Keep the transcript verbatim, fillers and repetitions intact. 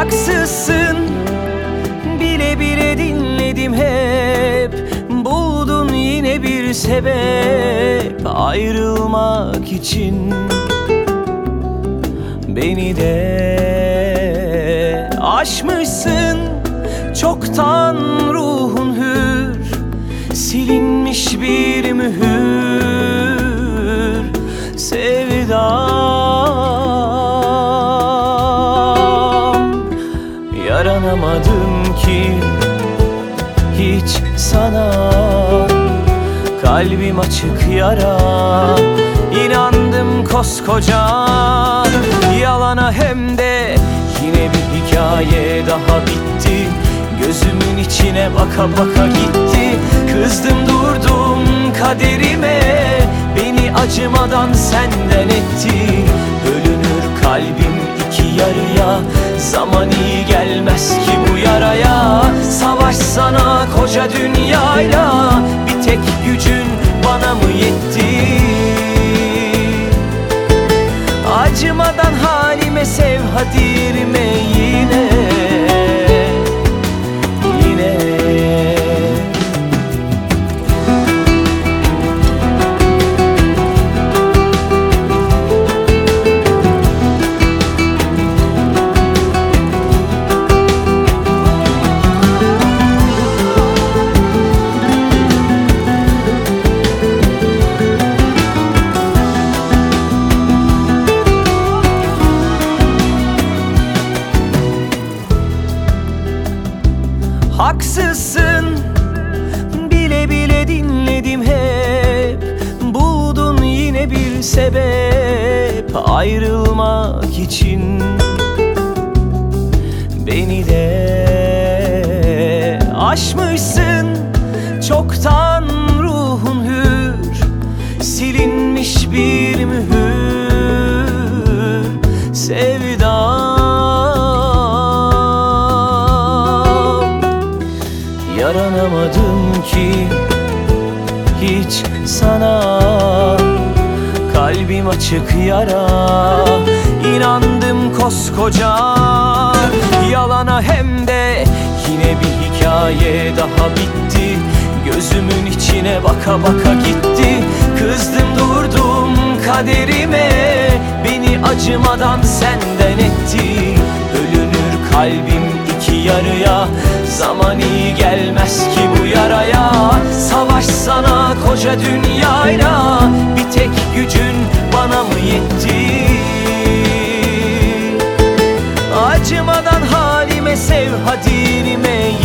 Haksızsın, bile bile dinledim hep. Buldun yine bir sebep ayrılmak için. Beni de aşmışsın, çoktan ruhun hür. Silinmiş bir mühür sevdam. Yaranamadım ki hiç sana, kalbim açık yara. İnandım koskoca yalana, hem de yine bir hikaye daha bitti. Gözümün içine baka baka gitti. Kızdım durdum kaderime, beni acımadan senden etti. Bölünür kalbim iki yarıya, zaman iyi gelmez ki bu yaraya. Savaşsana koca dünyayla, bir tek gücün bana mı yetti? Acımadan halime sev, hadi yerime yine. Haksızsın, bile bile dinledim hep. Buldun yine bir sebep ayrılmak için. Beni de aşmışsın, çoktan ruhun hür. Silinmiş bir mühür sevdam. Yaranamadım ki hiç sana, kalbim açık yara. İnandım koskoca yalana, hem de yine bir hikaye daha bitti. Gözümün içine baka baka gitti. Kızdım durdum kaderime, beni acımadan senden etti. Bölünür kalbim iki yarıya, zaman iyi gelmez ki bu yaraya. Savaşsana koca dünyayla, bir tek gücün bana mı yetti? Acımadan halime sev, hadi yerime